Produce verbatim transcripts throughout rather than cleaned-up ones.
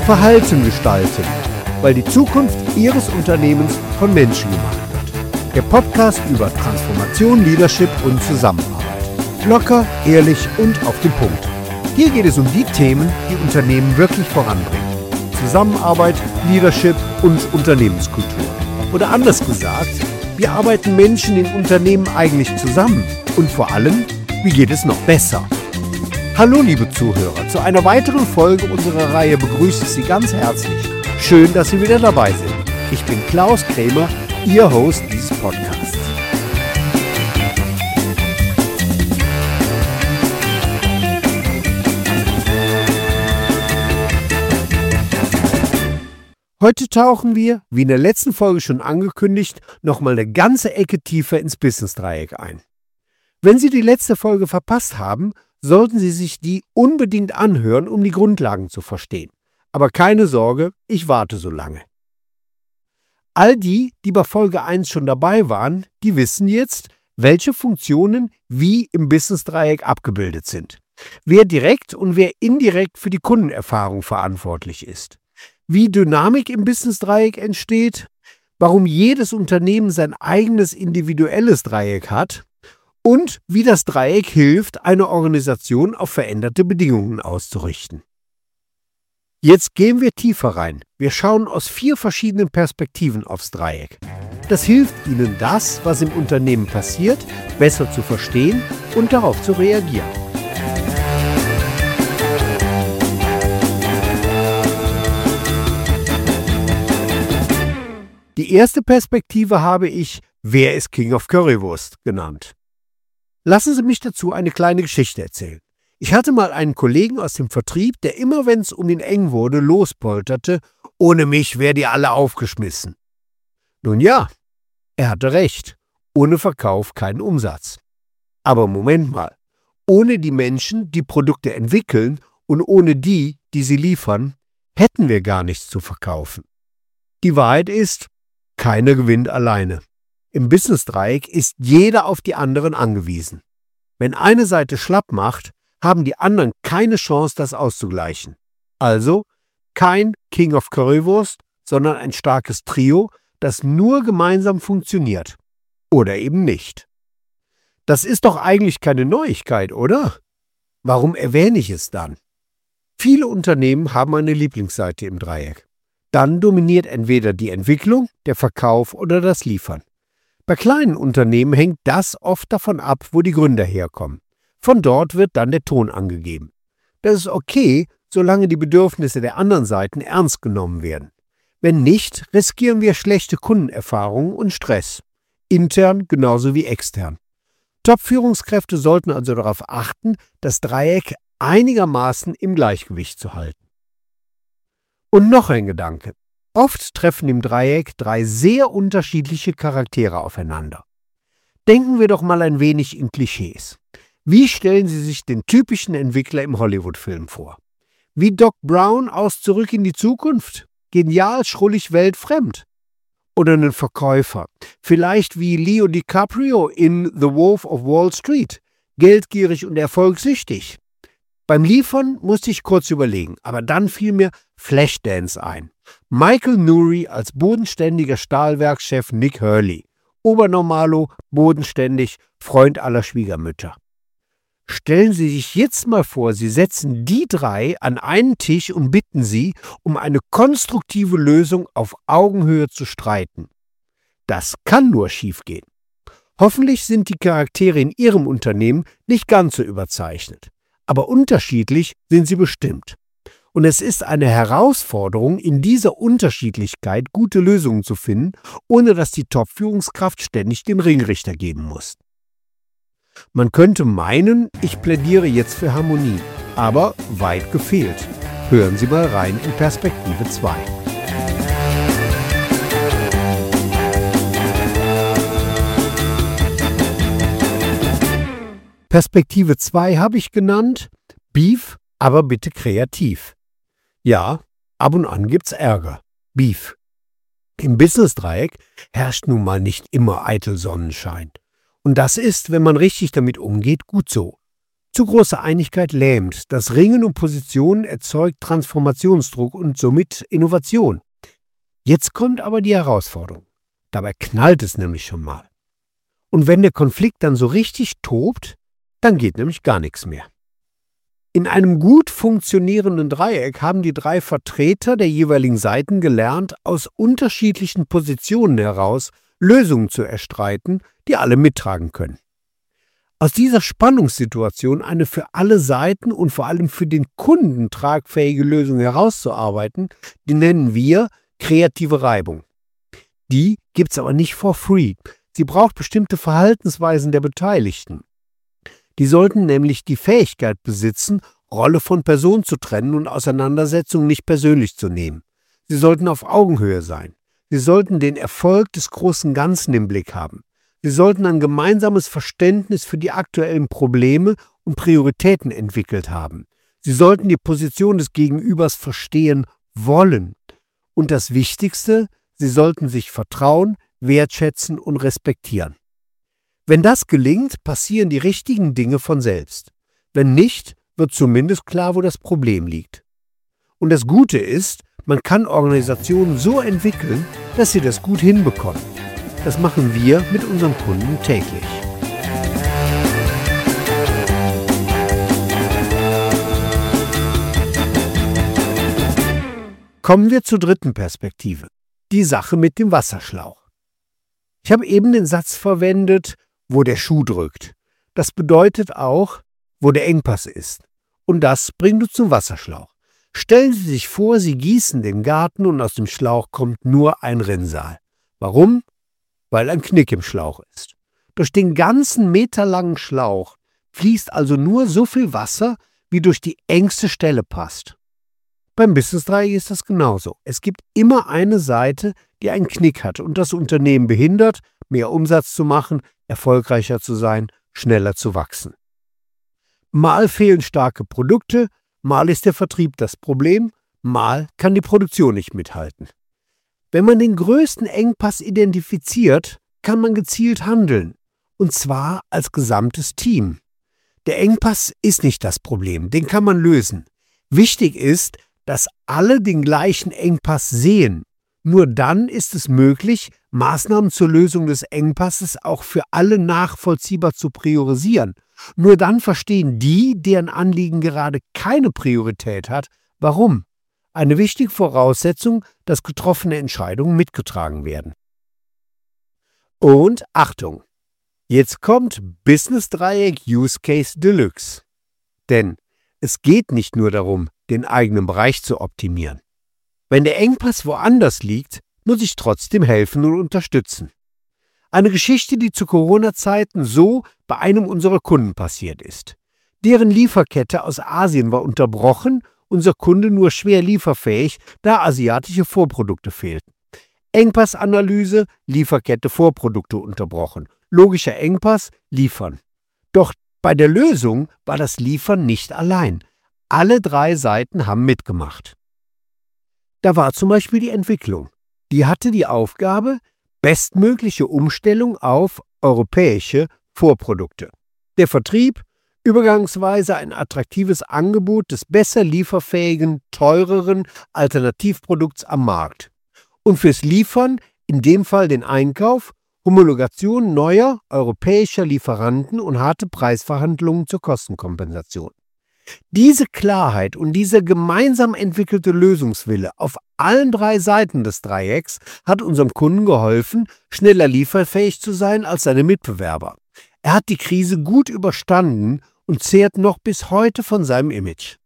Verhalten gestalten, weil die Zukunft Ihres Unternehmens von Menschen gemacht wird. Der Podcast über Transformation, Leadership und Zusammenarbeit. Locker, ehrlich und auf den Punkt. Hier geht es um die Themen, die Unternehmen wirklich voranbringen. Zusammenarbeit, Leadership und Unternehmenskultur. Oder anders gesagt, wie arbeiten Menschen in Unternehmen eigentlich zusammen? Und vor allem, wie geht es noch besser? Hallo liebe Zuhörer, zu einer weiteren Folge unserer Reihe begrüße ich Sie ganz herzlich. Schön, dass Sie wieder dabei sind. Ich bin Klaus Krämer, Ihr Host dieses Podcasts. Heute tauchen wir, wie in der letzten Folge schon angekündigt, nochmal eine ganze Ecke tiefer ins Business-Dreieck ein. Wenn Sie die letzte Folge verpasst haben, sollten Sie sich die unbedingt anhören, um die Grundlagen zu verstehen. Aber keine Sorge, ich warte so lange. All die, die bei Folge eins schon dabei waren, die wissen jetzt, welche Funktionen wie im Business-Dreieck abgebildet sind. Wer direkt und wer indirekt für die Kundenerfahrung verantwortlich ist. Wie Dynamik im Business-Dreieck entsteht, warum jedes Unternehmen sein eigenes individuelles Dreieck hat und wie das Dreieck hilft, eine Organisation auf veränderte Bedingungen auszurichten. Jetzt gehen wir tiefer rein. Wir schauen aus vier verschiedenen Perspektiven aufs Dreieck. Das hilft Ihnen, das, was im Unternehmen passiert, besser zu verstehen und darauf zu reagieren. Die erste Perspektive habe ich "Wer ist King of Currywurst" genannt. Lassen Sie mich dazu eine kleine Geschichte erzählen. Ich hatte mal einen Kollegen aus dem Vertrieb, der immer, wenn es um ihn eng wurde, lospolterte: "Ohne mich wärt ihr alle aufgeschmissen." Nun ja, er hatte recht. Ohne Verkauf kein Umsatz. Aber Moment mal. Ohne die Menschen, die Produkte entwickeln und ohne die, die sie liefern, hätten wir gar nichts zu verkaufen. Die Wahrheit ist, keiner gewinnt alleine. Im Business-Dreieck ist jeder auf die anderen angewiesen. Wenn eine Seite schlapp macht, haben die anderen keine Chance, das auszugleichen. Also kein King of Currywurst, sondern ein starkes Trio, das nur gemeinsam funktioniert. Oder eben nicht. Das ist doch eigentlich keine Neuigkeit, oder? Warum erwähne ich es dann? Viele Unternehmen haben eine Lieblingsseite im Dreieck. Dann dominiert entweder die Entwicklung, der Verkauf oder das Liefern. Bei kleinen Unternehmen hängt das oft davon ab, wo die Gründer herkommen. Von dort wird dann der Ton angegeben. Das ist okay, solange die Bedürfnisse der anderen Seiten ernst genommen werden. Wenn nicht, riskieren wir schlechte Kundenerfahrungen und Stress. Intern genauso wie extern. Top-Führungskräfte sollten also darauf achten, das Dreieck einigermaßen im Gleichgewicht zu halten. Und noch ein Gedanke. Oft treffen im Dreieck drei sehr unterschiedliche Charaktere aufeinander. Denken wir doch mal ein wenig in Klischees. Wie stellen Sie sich den typischen Entwickler im Hollywood-Film vor? Wie Doc Brown aus Zurück in die Zukunft? Genial, schrullig, weltfremd. Oder einen Verkäufer? Vielleicht wie Leo DiCaprio in The Wolf of Wall Street. Geldgierig und erfolgssüchtig. Beim Liefern musste ich kurz überlegen, aber dann fiel mir Flashdance ein. Michael Nouri als bodenständiger Stahlwerkschef Nick Hurley. Obernormalo, bodenständig, Freund aller Schwiegermütter. Stellen Sie sich jetzt mal vor, Sie setzen die drei an einen Tisch und bitten sie, um eine konstruktive Lösung auf Augenhöhe zu streiten. Das kann nur schiefgehen. Hoffentlich sind die Charaktere in Ihrem Unternehmen nicht ganz so überzeichnet. Aber unterschiedlich sind sie bestimmt. Und es ist eine Herausforderung, in dieser Unterschiedlichkeit gute Lösungen zu finden, ohne dass die Top-Führungskraft ständig den Ringrichter geben muss. Man könnte meinen, ich plädiere jetzt für Harmonie, aber weit gefehlt. Hören Sie mal rein in Perspektive zwei. Perspektive zwei habe ich genannt, Beef, aber bitte kreativ. Ja, ab und an gibt's Ärger. Beef. Im Business-Dreieck herrscht nun mal nicht immer eitel Sonnenschein. Und das ist, wenn man richtig damit umgeht, gut so. Zu große Einigkeit lähmt. Das Ringen um Positionen erzeugt Transformationsdruck und somit Innovation. Jetzt kommt aber die Herausforderung. Dabei knallt es nämlich schon mal. Und wenn der Konflikt dann so richtig tobt, dann geht nämlich gar nichts mehr. In einem gut funktionierenden Dreieck haben die drei Vertreter der jeweiligen Seiten gelernt, aus unterschiedlichen Positionen heraus Lösungen zu erstreiten, die alle mittragen können. Aus dieser Spannungssituation eine für alle Seiten und vor allem für den Kunden tragfähige Lösung herauszuarbeiten, die nennen wir kreative Reibung. Die gibt's aber nicht for free. Sie braucht bestimmte Verhaltensweisen der Beteiligten. Die sollten nämlich die Fähigkeit besitzen, Rolle von Person zu trennen und Auseinandersetzungen nicht persönlich zu nehmen. Sie sollten auf Augenhöhe sein. Sie sollten den Erfolg des großen Ganzen im Blick haben. Sie sollten ein gemeinsames Verständnis für die aktuellen Probleme und Prioritäten entwickelt haben. Sie sollten die Position des Gegenübers verstehen wollen. Und das Wichtigste, sie sollten sich vertrauen, wertschätzen und respektieren. Wenn das gelingt, passieren die richtigen Dinge von selbst. Wenn nicht, wird zumindest klar, wo das Problem liegt. Und das Gute ist, man kann Organisationen so entwickeln, dass sie das gut hinbekommen. Das machen wir mit unseren Kunden täglich. Kommen wir zur dritten Perspektive, die Sache mit dem Wasserschlauch. Ich habe eben den Satz verwendet, wo der Schuh drückt. Das bedeutet auch, wo der Engpass ist. Und das bringt uns zum Wasserschlauch. Stellen Sie sich vor, Sie gießen den Garten und aus dem Schlauch kommt nur ein Rinnsal. Warum? Weil ein Knick im Schlauch ist. Durch den ganzen meterlangen Schlauch fließt also nur so viel Wasser, wie durch die engste Stelle passt. Beim Business-Dreieck ist das genauso. Es gibt immer eine Seite, die einen Knick hat und das Unternehmen behindert, mehr Umsatz zu machen, erfolgreicher zu sein, schneller zu wachsen. Mal fehlen starke Produkte, mal ist der Vertrieb das Problem, mal kann die Produktion nicht mithalten. Wenn man den größten Engpass identifiziert, kann man gezielt handeln, und zwar als gesamtes Team. Der Engpass ist nicht das Problem, den kann man lösen. Wichtig ist, dass alle den gleichen Engpass sehen. Nur dann ist es möglich, Maßnahmen zur Lösung des Engpasses auch für alle nachvollziehbar zu priorisieren. Nur dann verstehen die, deren Anliegen gerade keine Priorität hat, warum. Eine wichtige Voraussetzung, dass getroffene Entscheidungen mitgetragen werden. Und Achtung! Jetzt kommt Business-Dreieck Use Case Deluxe. Denn es geht nicht nur darum, den eigenen Bereich zu optimieren. Wenn der Engpass woanders liegt, muss ich trotzdem helfen und unterstützen. Eine Geschichte, die zu Corona-Zeiten so bei einem unserer Kunden passiert ist. Deren Lieferkette aus Asien war unterbrochen, unser Kunde nur schwer lieferfähig, da asiatische Vorprodukte fehlten. Engpassanalyse, Lieferkette Vorprodukte unterbrochen. Logischer Engpass, liefern. Doch bei der Lösung war das Liefern nicht allein. Alle drei Seiten haben mitgemacht. Da war zum Beispiel die Entwicklung. Die hatte die Aufgabe, bestmögliche Umstellung auf europäische Vorprodukte. Der Vertrieb, übergangsweise ein attraktives Angebot des besser lieferfähigen, teureren Alternativprodukts am Markt. Und fürs Liefern, in dem Fall den Einkauf, Homologation neuer europäischer Lieferanten und harte Preisverhandlungen zur Kostenkompensation. Diese Klarheit und dieser gemeinsam entwickelte Lösungswille auf allen drei Seiten des Dreiecks hat unserem Kunden geholfen, schneller lieferfähig zu sein als seine Mitbewerber. Er hat die Krise gut überstanden und zehrt noch bis heute von seinem Image.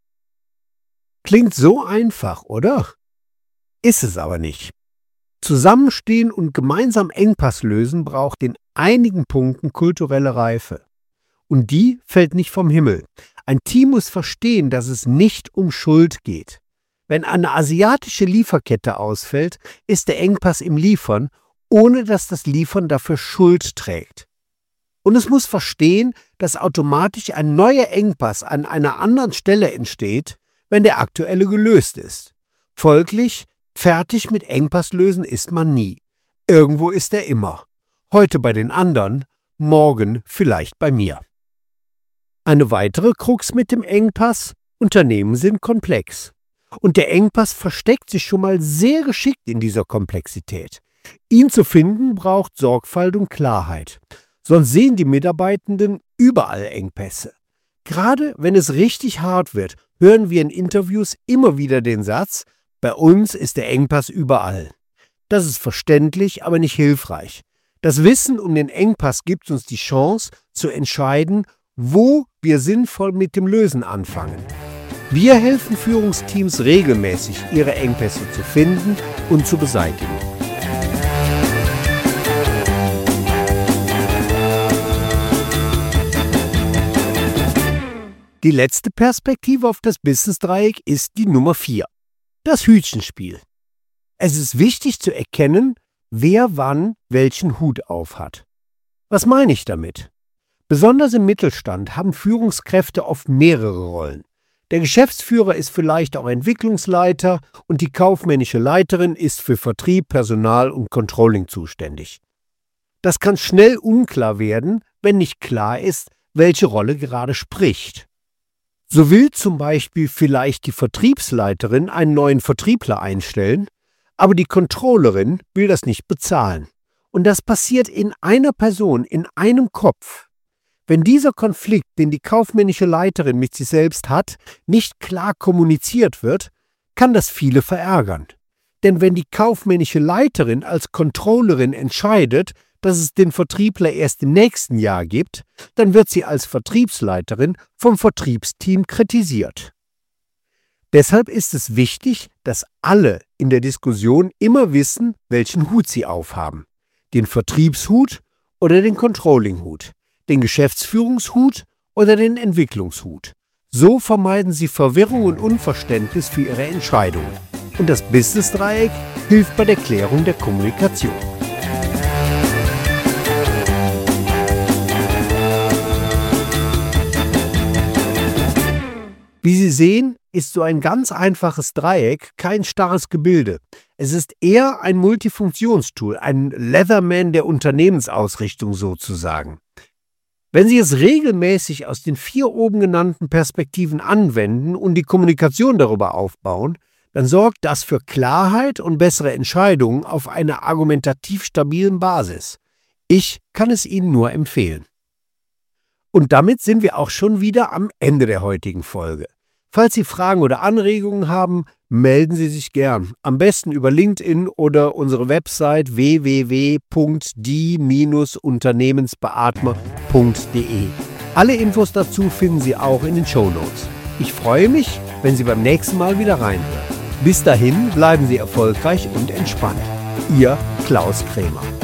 Klingt so einfach, oder? Ist es aber nicht. Zusammenstehen und gemeinsam Engpass lösen braucht in einigen Punkten kulturelle Reife. Und die fällt nicht vom Himmel. Ein Team muss verstehen, dass es nicht um Schuld geht. Wenn eine asiatische Lieferkette ausfällt, ist der Engpass im Liefern, ohne dass das Liefern dafür Schuld trägt. Und es muss verstehen, dass automatisch ein neuer Engpass an einer anderen Stelle entsteht, wenn der aktuelle gelöst ist. Folglich, fertig mit Engpass lösen ist man nie. Irgendwo ist er immer. Heute bei den anderen, morgen vielleicht bei mir. Eine weitere Krux mit dem Engpass: Unternehmen sind komplex. Und der Engpass versteckt sich schon mal sehr geschickt in dieser Komplexität. Ihn zu finden braucht Sorgfalt und Klarheit. Sonst sehen die Mitarbeitenden überall Engpässe. Gerade wenn es richtig hart wird, hören wir in Interviews immer wieder den Satz: Bei uns ist der Engpass überall. Das ist verständlich, aber nicht hilfreich. Das Wissen um den Engpass gibt uns die Chance zu entscheiden, wo wir sinnvoll mit dem Lösen anfangen. Wir helfen Führungsteams regelmäßig, ihre Engpässe zu finden und zu beseitigen. Die letzte Perspektive auf das Business-Dreieck ist die Nummer vier. Das Hütchenspiel. Es ist wichtig zu erkennen, wer wann welchen Hut aufhat. Was meine ich damit? Besonders im Mittelstand haben Führungskräfte oft mehrere Rollen. Der Geschäftsführer ist vielleicht auch Entwicklungsleiter und die kaufmännische Leiterin ist für Vertrieb, Personal und Controlling zuständig. Das kann schnell unklar werden, wenn nicht klar ist, welche Rolle gerade spricht. So will zum Beispiel vielleicht die Vertriebsleiterin einen neuen Vertriebler einstellen, aber die Controllerin will das nicht bezahlen. Und das passiert in einer Person, in einem Kopf. Wenn dieser Konflikt, den die kaufmännische Leiterin mit sich selbst hat, nicht klar kommuniziert wird, kann das viele verärgern. Denn wenn die kaufmännische Leiterin als Controllerin entscheidet, dass es den Vertriebler erst im nächsten Jahr gibt, dann wird sie als Vertriebsleiterin vom Vertriebsteam kritisiert. Deshalb ist es wichtig, dass alle in der Diskussion immer wissen, welchen Hut sie aufhaben. Den Vertriebshut oder den Controllinghut, den Geschäftsführungshut oder den Entwicklungshut. So vermeiden sie Verwirrung und Unverständnis für ihre Entscheidungen. Und das Business-Dreieck hilft bei der Klärung der Kommunikation. Wie Sie sehen, ist so ein ganz einfaches Dreieck kein starres Gebilde. Es ist eher ein Multifunktionstool, ein Leatherman der Unternehmensausrichtung sozusagen. Wenn Sie es regelmäßig aus den vier oben genannten Perspektiven anwenden und die Kommunikation darüber aufbauen, dann sorgt das für Klarheit und bessere Entscheidungen auf einer argumentativ stabilen Basis. Ich kann es Ihnen nur empfehlen. Und damit sind wir auch schon wieder am Ende der heutigen Folge. Falls Sie Fragen oder Anregungen haben, melden Sie sich gern. Am besten über LinkedIn oder unsere Website w w w punkt die Bindestrich unternehmensbeatmer punkt de. Alle Infos dazu finden Sie auch in den Shownotes. Ich freue mich, wenn Sie beim nächsten Mal wieder reinhören. Bis dahin bleiben Sie erfolgreich und entspannt. Ihr Klaus Krämer.